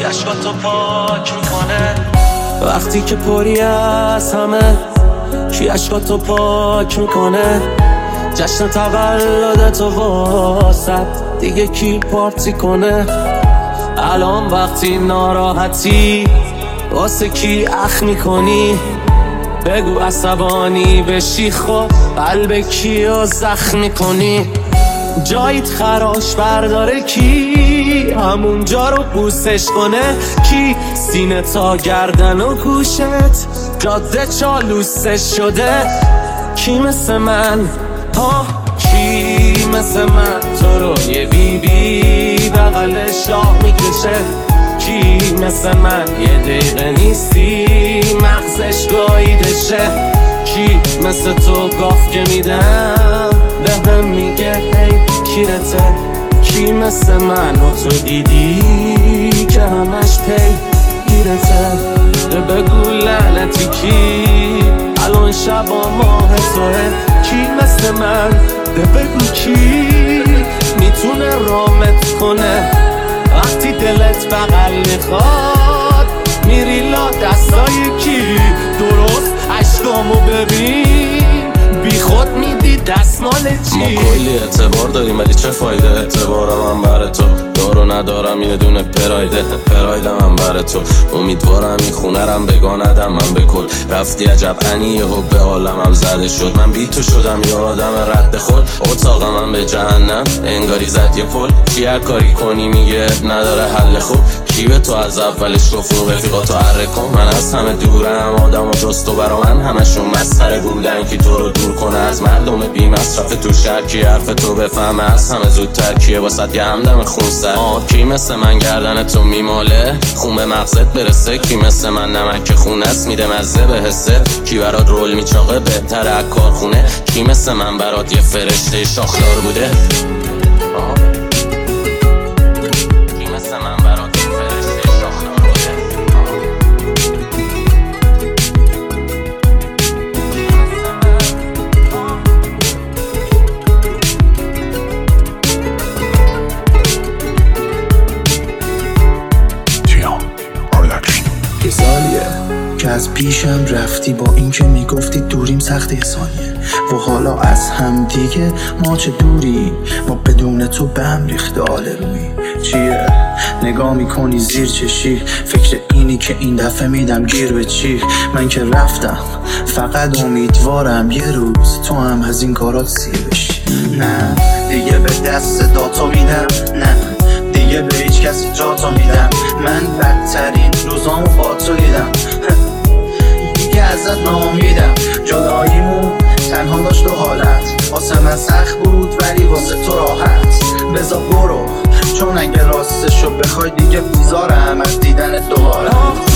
عشقاتو پاک میکنه وقتی که پری از همه کی عشقاتو پاک میکنه جشن تولدتو واسد دیگه کی پارتی کنه الان وقتی ناراحتی واسه کی اخ میکنی بگو عصبانی بشی خب قلب کیو زخم میکنی جایت خراش برداره کی همون جا رو بوسش کنه کی سینه تا گردن و گوشت جاده چالوسش شده کی مثل من ها کی مثل من تو رو یه بی بغلش راه میکشه کی مثل من یه دقیقه نیستی مغزش گاییدشه کی مثل تو گاف که میدم به هم میگه هی کیرته کی مثل من و تو دیدی که همش پی گیرته بگو لعنتی کی الان شب و ماه توه کی مثل من بگو کی میتونه رامت کنه وقتی دلت بغل میخواد میری لا دستای کی درست عشقامو ببین بی خود میدی دستمال چی ما کلی اعتبار داریم ولی چه فایده اعتبارم هم بر تو دارو ندارم یه دونه پرایدم هم بر تو امیدوارم این خونه رم بگاندم من بکل رفتی عجب انیه و به عالمم زده شد من بی تو شدم یه آدم رد خود اتاقم من به جهنم انگاری زد یه پل چی هر کاری کنی میگه نداره حل خوب کی به تو از اولش گفت رو رفیقاتو حره کن من از همه دورم آدم و جز تو برا من همشون مسخره بودن که تو رو دور کنه از مردم بی مصرف تو شهر کی حرف تو بفهمه از همه زودتر کیه واسه یه همدم خون سر کی مثل من گردن تو میماله خون به مغزت برسه کی مثل من نمک خون است میده مزه به حسه کی برات رول میچاقه بهتره از کارخونه کی مثل من برات یه فرشته شاخدار بوده که از پیشم رفتی با این که میگفتی دوریم سخت ثانیه و حالا از هم دیگه ما چه دوری ما بدون تو به هم ریخته آل روی چیه نگاه میکنی زیر چشی فکر اینی که این دفعه میدم گیر به چی من که رفتم فقط امیدوارم یه روز تو هم از این کارات سیر بشی نه دیگه به دست داتا میدم نه دیگه به هیچ کسی جاتا میدم من بدترین روزامو با تو دیدم دیگه ازت ناامیدم جداییمون تنها داشت و حالت واسه من سخت بود ولی واسه تو راحت بذار برو چون اگه راستشو بخوای دیگه بیزارم از دیدن دوباره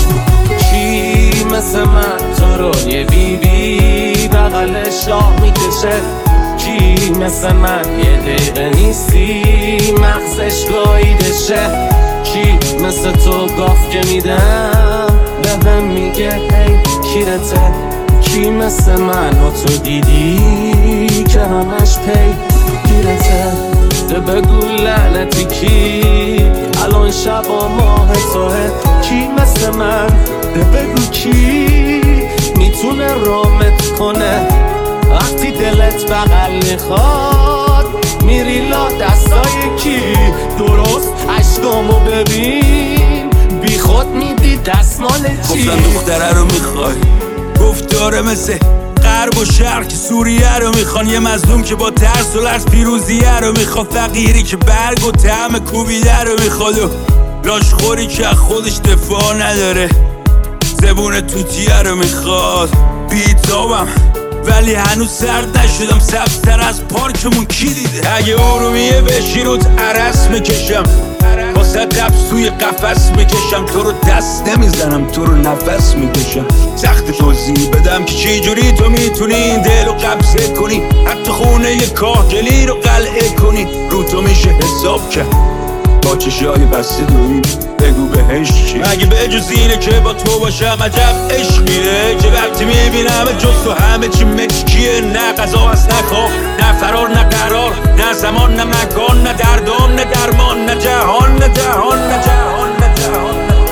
کی مثل من تو رو یه بی بغلش راه میکشه کی مثل من یه دقیقه نیستی مغزش گاییدشه کی مثل تو گاف که میدم به هم میگه هی کیرته کی مثل من و تو دیدی که همش پی گیرته بگو لعنتی کی الان شب و ماه توه کی مثل من بگو کی میتونه رامت کنه وقتی دلت بغل میخواد میری لا دستای کی درست عشقامو ببین بی خود میدی دستمال چی گفتن دختره رو میخوای گفت داره مثل غرب و شرق که سوریه رو میخوان یه مظلوم که با ترس و لرز پیروزیه رو میخواد فقیری که برگ و طعم کوبیده رو میخواد و لاشخوری که خودش دفاع نداره زبون توتیه رو میخواد بیتابم ولی هنوز سرد نشدم سبزتر از پارکمون کی دیده اگه ارومیه بشی روت عرس میکشم واسه قبض توی قفس میکشم تو رو دست نمیزنم تو رو نفس میکشم سخت توضیح بدم که چی جوری تو میتونی این دل رو قبضه کنی حتی خونه یه کاهگلی رو قلعه کنی رو تو میشه حساب کرد با چشای بسته دوی بگو بهش چی مگه به جز اینه که با تو باشم عجب عشقیه که وقتی میبینم جز تو همه چی مچکیه نه قضا هست نه خواه نه فرار نه قرار نه زمان نه مکان نه دردان نه درمان نه جهان نه جهان نه جهان نه جهان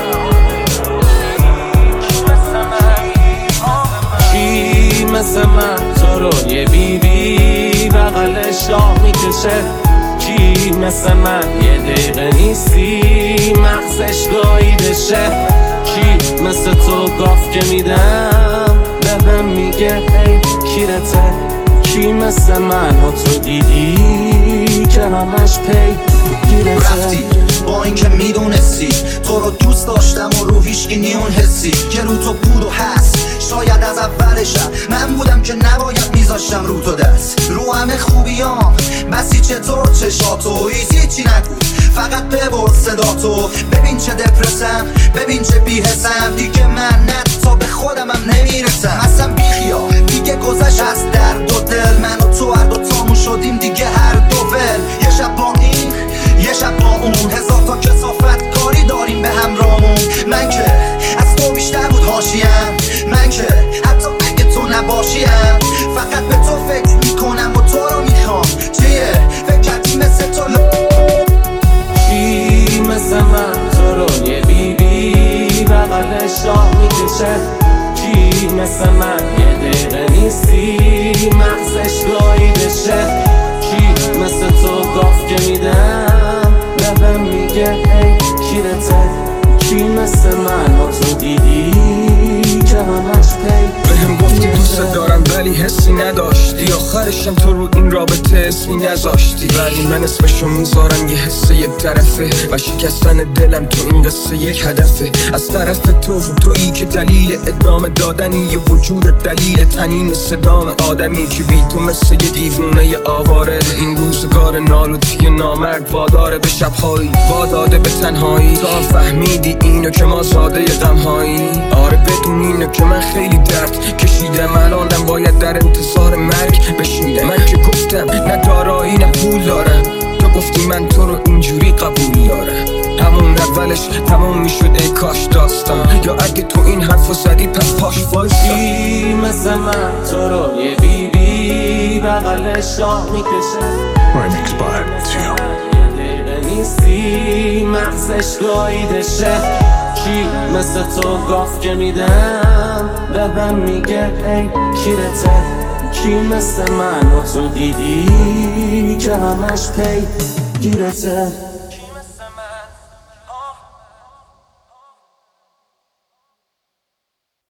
مثل من تو رو یه بیبی بغل شاه میکشه؟ کی مثل من یه دقیقه نیستی مغزش گاییدشه؟ کی مثل تو گاف که میدم لبم میگه ای کیرته؟ کی مثل من و تو دیدی که همش پی گیرته؟ رفتی با این که میدونستی تو رو دوست داشتم و رو هیچکی نیون حسی که رو تو بود و هست. شاید از اولشم من بودم که نباید میذاشتم رو تو دست. رو همه خوبیام بسی چطور چشاتو هیچی نگو فقط ببر صداتو. ببین چه دپرسم ببین چه بی‌حسم دیگه من نه تا به خودمم نمیرسم. اصلا بیخیال دیگه گذشت از درد و دل. من و تو هر دو تامون شدیم دیگه هر دو ول. یه شب با این یه شب با اون هزار تا کثافت کاری داریم به همراهمون. من که از تو بیشتر بود حاشیم. من که حتی اگه تو نباشیم فقط به تو فکر میکنم و تو رو میخوام. چیه فکر کردی مثل تو کی مثل من تو رو یه بیبی بغل شاه میکشه؟ کی مثل من یه دقیقه نیستی مغزش گاییدشه؟ کی مثل تو گاف که میدم لبم میگه ای کیرته؟ کی مثل من و تو دیدی که همش پی؟ بهم گفتی دوست دارم ولی حسی نداشتی. آخرشم تو رو این رابطه اسمی نذاشتی. ولی من اسمشو میذارم یه حس یک طرفه و شکستن دلم تو این قصه یک هدفه. از طرف تویی که دلیل ادامه دادنی یه وجود دلیل تنین صدام آدمی که بی تو مثل یه دیوونه آواره. این روزگار نالوتی نامرد واداره به شبهایی واداده به تنهایی. تا فهمیدی اینو که ما زاده غمهایی. آره بدون اینو که من خیلی درد کشیدم. الانم باید در انتظار مرگ بشینم. من که گفتم نه دارایی نه پول دارم. تو گفتی من تو رو اینجوری قبول دارم. همون اولش تمام میشد ای کاش داستان. یا اگه تو این حرفو زدی پس پاش وایسا. کی مثل من تو رو یه بیبی بغل شاه میکشه؟ Remix by Tio. یه دقیقه نیستی مغزش گاییدشه؟ کی مثل تو گاف که میدم لبم میگه ای کیرته؟ کی مثل من و تو دیدی که همش پی گیرته؟